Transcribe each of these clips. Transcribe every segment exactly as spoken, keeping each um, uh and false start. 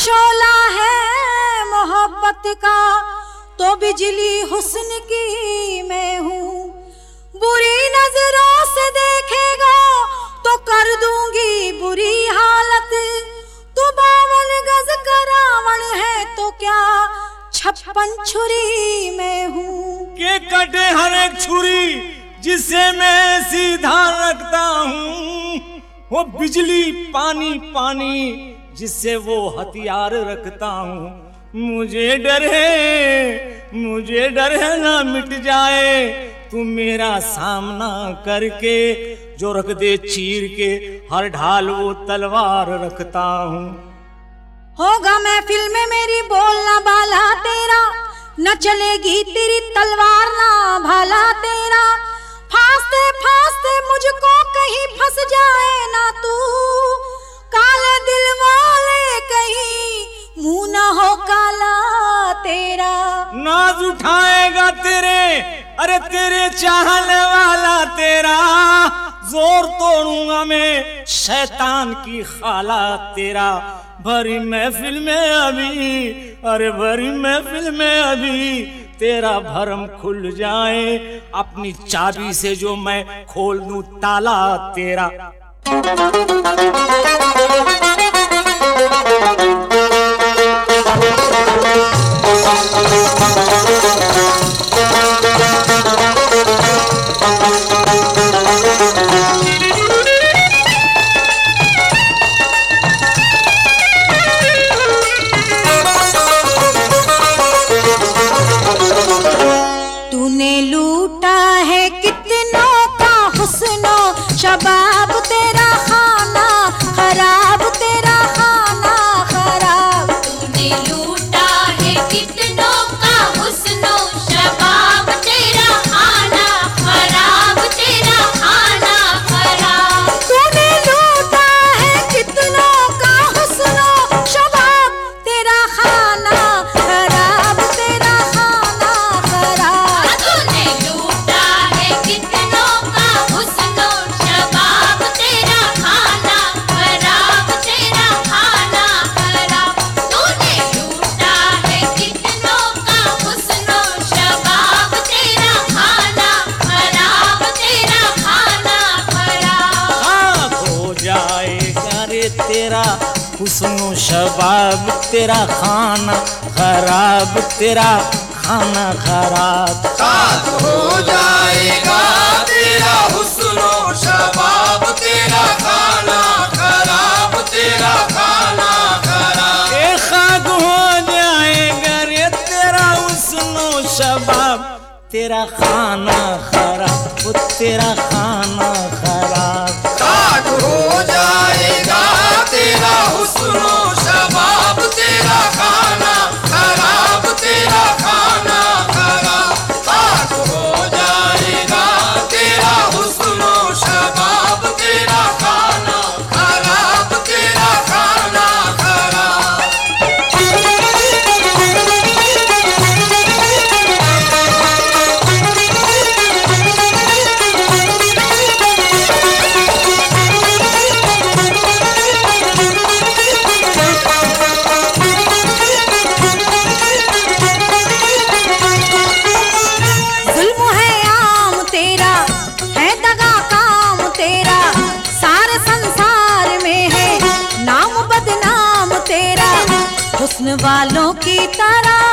शोला है मोहब्बत का तो बिजली हुस्न की मैं हूँ। बुरी नजरों से देखेगा तो कर दूंगी बुरी हालत। तू बावन गज का रावण है तो क्या छप्पन छुरी मैं हूँ। के कटे हर एक छुरी जिसे मैं सीधा रखता हूँ, वो बिजली पानी पानी जिससे वो हथियार रखता हूँ। मुझे डर है, मुझे डर है ना मिट जाए तू मेरा सामना करके। जो रख दे चीर के हर ढाल वो तलवार रखता हूँ। होगा महफिल में मेरी बोलना बाला तेरा, न चलेगी तेरी तलवार ना भाला तेरा। फांसते फांसते मुझको कहीं फंस जाए ना तू, काले दिल वाले कहीं मुंह ना हो काला तेरा। नाज उठाएगा तेरे, अरे तेरे चाहने वाला तेरा। जोर तोड़ूंगा मैं शैतान की खाला तेरा। भरी महफिल में अभी, अरे भरी महफिल में अभी तेरा भरम खुल जाए। अपनी चाबी से जो मैं खोल दूं ताला तेरा। तूने लूटा है कितनों का हुस्नो शबाब तेरा खाना खराब तेरा खाना खराब। तूने लूटा है कितनों का हुस्नो शबाब तेरा खाना खराब तेरा खाना खराब। तूने लूटा है कितनों का हुस्नो शबाब तेरा खाना खराब तेरा खाना खराब। तूने लूटा है कितनों का हुस्नो शबाब तेरा खाना खराब तेरा खाना खराब। तूने लूटा है कितनों का हुस्नो शबाब तेरा खाना खराब तेरा खाना खराब। खाक हो जाएगा रे तेरा हुस्नो शबाब तेरा खाना खराब तेरा खाना खराब। खाक हो जाएगा तेरा हुस्नो शबाब तेरा खाना खराब तेरा खाना खराब। ए खाक हो जाएगा रे तेरा हुस्नो शबाब तेरा खाना खराब वो तेरा खाना खराब। खाक हो जाएगा तेरा हुस्नो शबाब तेरा खाना खराब तेरा खाना खराब। खाक हो जाएगा तेरा हुस्नो शबाब तेरा खाना खराब तेरा खाना खराब। जुल्म है आम तेरा है दगा काम तेरा, सारे संसार में है नाम बदनाम तेरा। हुस्न वालों की तरह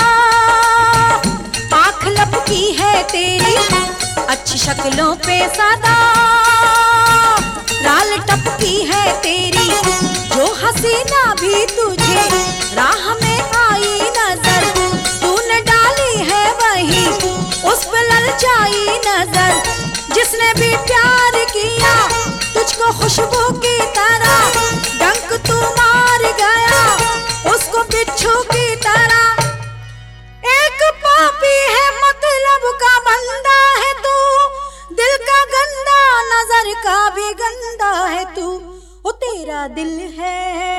आँख लपकी है तेरी, अच्छी शक्लों पे सदा राल टपकी है तेरी। जो हसीना भी तुझे राह में आई नजर, तूने डाली है वही उस पे ललचाई नजर। जिसने भी प्यार किया तुझको खुशबू की तरह, डंक तू मार गया उसको बिच्छू की तरह। एक पापी है मतलब का बंदा है तू, दिल का गंदा नजर का भी गंदा है तू। ओ तेरा दिल है,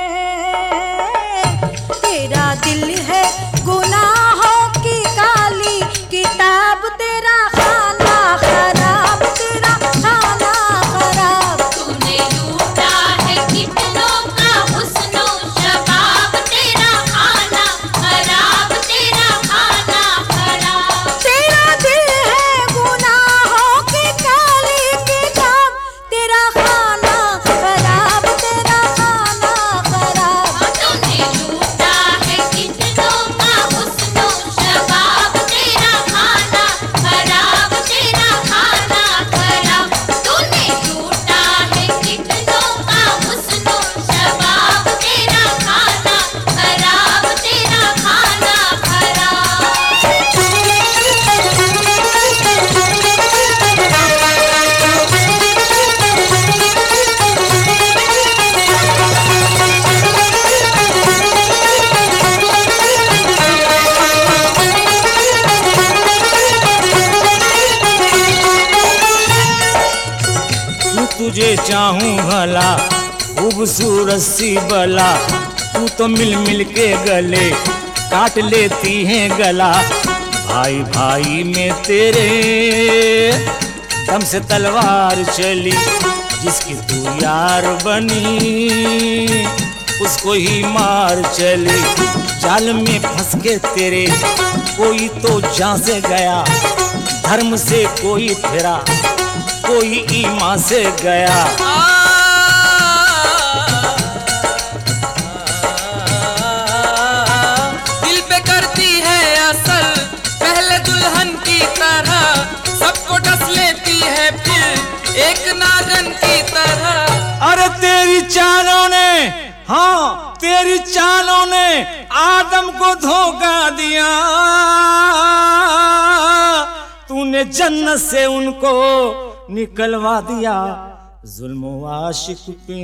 तेरा दिल है गुनाहों की काली किताब तेरा खाना खराब तेरा खाना खराब। तूने लूटा है कितनों का हुस्नो शबाब तेरा चाहूं भला खूबसूरत सी बला, तू तो मिल मिल के गले काट लेती है गला। भाई भाई में तेरे दम से तलवार चली, जिसकी तू यार बनी उसको ही मार चली। जाल में फंस के तेरे कोई तो जान से गया, धर्म से कोई फिरा कोई ईमान से गया। दिल पे करती है असर पहले दुल्हन की तरह, सबको डस लेती है फिर एक नागन की तरह। अरे तेरी चालों ने, हाँ तेरी चालों ने आदम को धोखा दिया, तूने जन्नत से उनको निकलवा दिया। जुल्म आशिक पे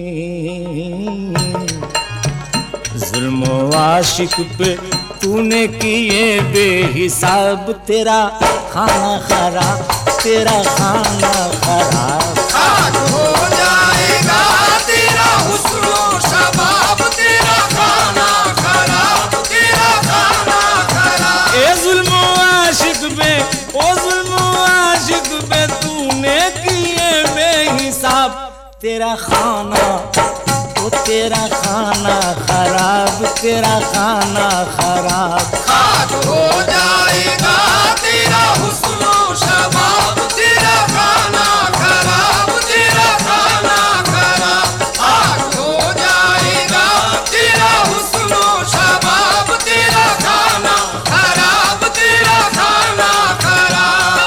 जुल्म आशिक पे तूने किए बेहिसाब, तेरा खाना खराब तेरा खाना खराब। खाक हो जाएगा तेरा हुस्नो शबाब, तेरा खाना खराब तेरा खाना खराब। ए जुल्म आशिक पे ओ जुल्म आशिक पे तूने किए बेहिसाब, तेरा खाना ओ तेरा खाना खराब तेरा खाना खराब। खाक हो जाएगा तेरा हुस्नो शबाब, तेरा खाना खराब तेरा खाना खराब। खाक हो जाएगा तेरा हुस्नो शबाब, तेरा खाना खराब तेरा खाना खराब।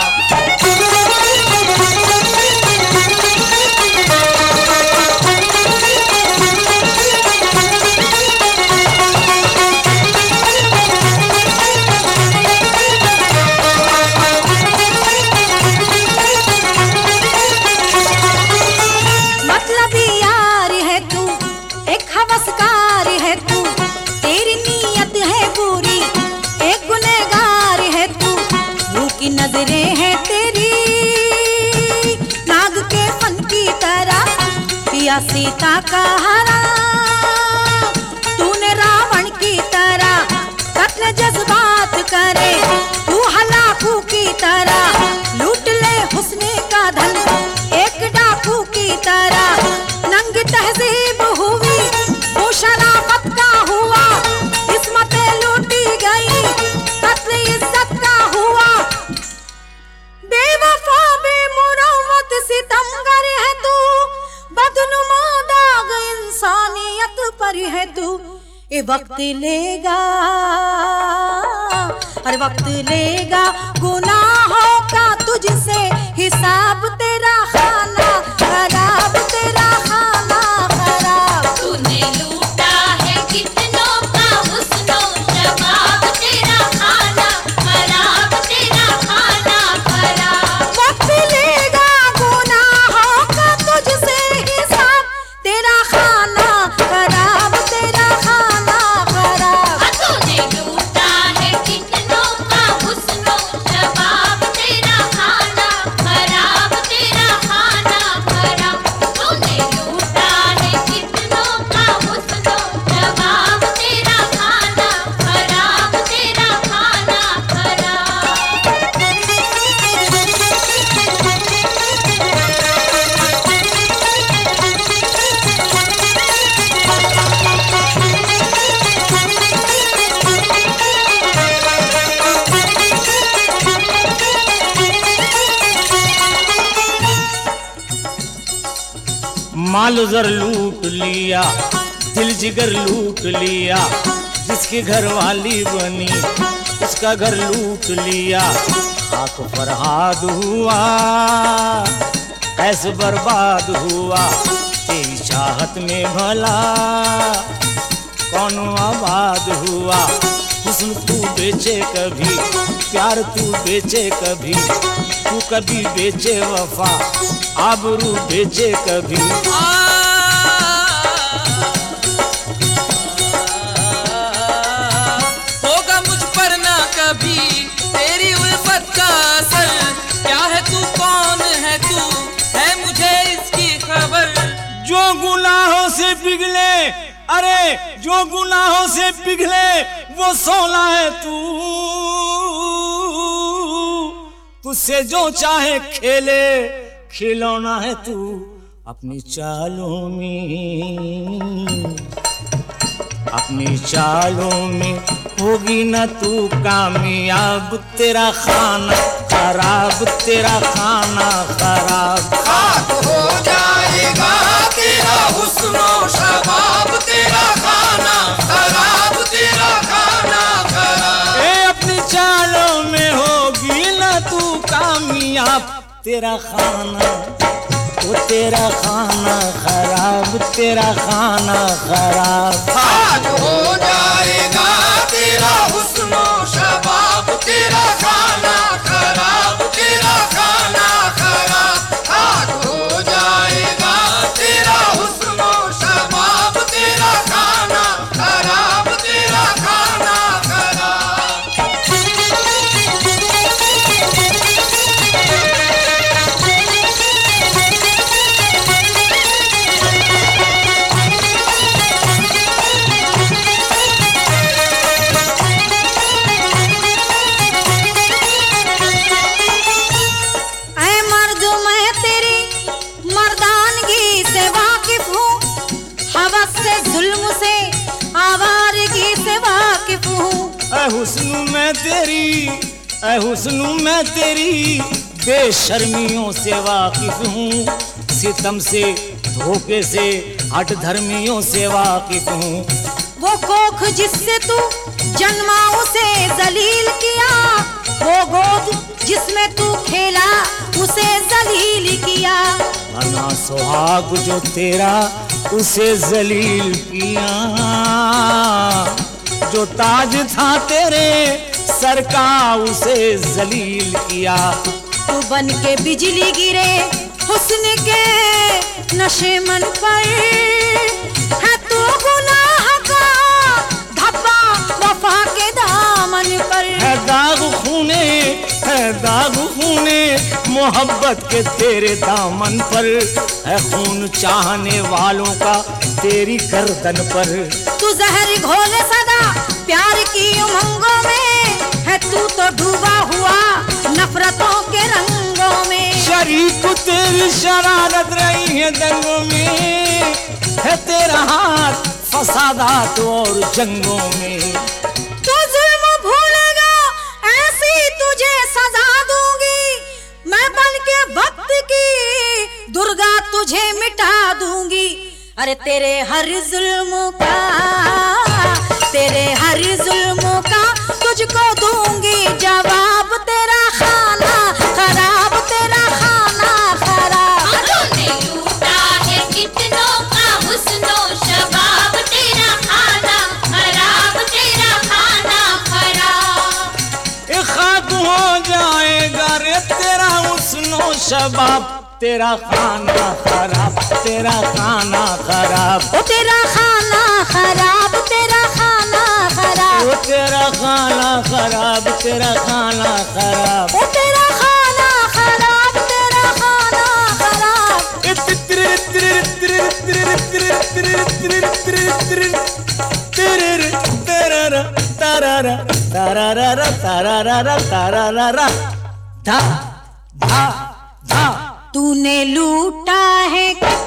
मतलबी यार है तू, एक हवसकार है तू, तेरी नीयत है बुरी, एक गुनहगार है तू। मुंह की नजरें हैं तेरी नाग के फन की तरह, पिया सीता का हरा तूने रावण की तरह। कत्ल जज्बात करे तू हलाकू की तरह, लूट ले हुस्ने का धन एक डाकू की तरह। नंग तहजीब हुई वो शराफत का हुआ, किस्मतें लूटी गई कत्ल इज्जत का हुआ। बेवफा बेमुरव्वत सितमगर है तू, बदनुमा दाग इंसानियत पर है तू। ये वक्त लेगा हर वक्त लेगा गुनाहों का तुझसे हिसाब, तेरा खाना खराब तेरा खाना खराब। तूने लूटा है कितनों का हुस्नो शबाब, तेरा खाना खराब तेरा खाना खराब। वक्त लेगा गुनाहों का तुझसे हिसाब, तेरा खाना खराब तेरा खाना खराब। तूने लूटा है कितनों का हुस्नो शबाब, तेरा खाना खराब तेरा खाना खराब। तूने लूटा है कितनों का हुस्नो शबाब, तेरा खाना खराब तेरा खाना खराब। माल जर लूट लिया दिल जिगर लूट लिया, जिसकी घर वाली बनी उसका घर लूट लिया। खाक फरहाद हुआ ऐसे बर्बाद हुआ, तेरी चाहत में भला कौन आबाद हुआ। हुस्न तू बेचे कभी प्यार तू बेचे कभी, तू कभी बेचे वफा आबरू बेचे कभी। होगा मुझ पर ना कभी तेरी उल्फत का असर, क्या है तू कौन है तू है मुझे इसकी खबर। से पिघले, अरे जो गुनाहों से पिघले वो सोना है तू, तुझसे जो चाहे खेले खिलौना है तू। अपनी चालों में अपनी चालों में होगी न तू कामयाब, तेरा खाना खराब, तेरा खाना खराब। खाक हो जाएगा तेरा हुस्नो शबाब, तेरा खाना खराब, तेरा खाना खराब। ए अपनी चालों में होगी न तू कामयाब, तेरा खाना वो तेरा खाना खराब, तेरा खाना खराब। खाक हो जाएगा तेरा हुस्नो शबाब, तेरा खाना खराब, तेरा खाना खराब। खाक हो जाएगा तेरा हुस्नो शबाब, तेरा खाना खराब, तेरा खाना खराब। जुल्म से आवारगी से वाकिफ हूँ। ऐ हुस्न मैं तेरी, ऐ हुस्न मैं तेरी बेशर्मियों से वाकिफ हूँ, सितम से धोखे से हट धर्मियों से वाकिफ हूँ। वो कोख जिससे तू जन्मा उसे जलील किया, वो गोद जिसमें तू खेला उसे जलील किया। अना सुहाग जो तेरा उसे जलील किया, जो ताज था तेरे सर का उसे जलील किया। तू बन के बिजली गिरे हुस्न के नशे मन पर, है तू गुनाह का धब्बा वफा के दामन पर। है दाग खूने, है दाग खूने मोहब्बत के तेरे दामन पर, है खून चाहने वालों का तेरी गर्दन पर। तू जहर घोले सदा प्यार की उमंगों में, है तू तो डूबा हुआ नफरतों के रंगों में। शरीक तेरी शरारत रही है दंगों में, है तेरा हाथ फसादात और जंगों में। तू जुल्म भूलेगा ऐसी तुझे सजा दूंगी, मैं बन के वक्त की दुर्गा तुझे मिटा दूंगी। अरे तेरे हर जुल्म का, तेरे हर जुल्म का तुझको दूंगी जवाब, तेरा खाना खराब, तेरा खाना खराब। तूने लूटा है कितनों का हुस्नो शबाब, तेरा खाना खराब, तेरा खाना खराब। ए खाक हो जाएगा रे तेरा हुस्नो शबाब, तेरा खाना खराब, तेरा खाना खराब। ओ तेरा खाना खराब, तेरा खाना खराब। ओ तेरा खाना खराब, तेरा खाना खराब। ओ तेरा खाना खराब, तेरा खाना खराब। ए तितिर तितिर तितिर तितिर तितिर तितिर तितिर तितिर तररा तररा तररा तररा तररा धा धा धा। तूने लूटा है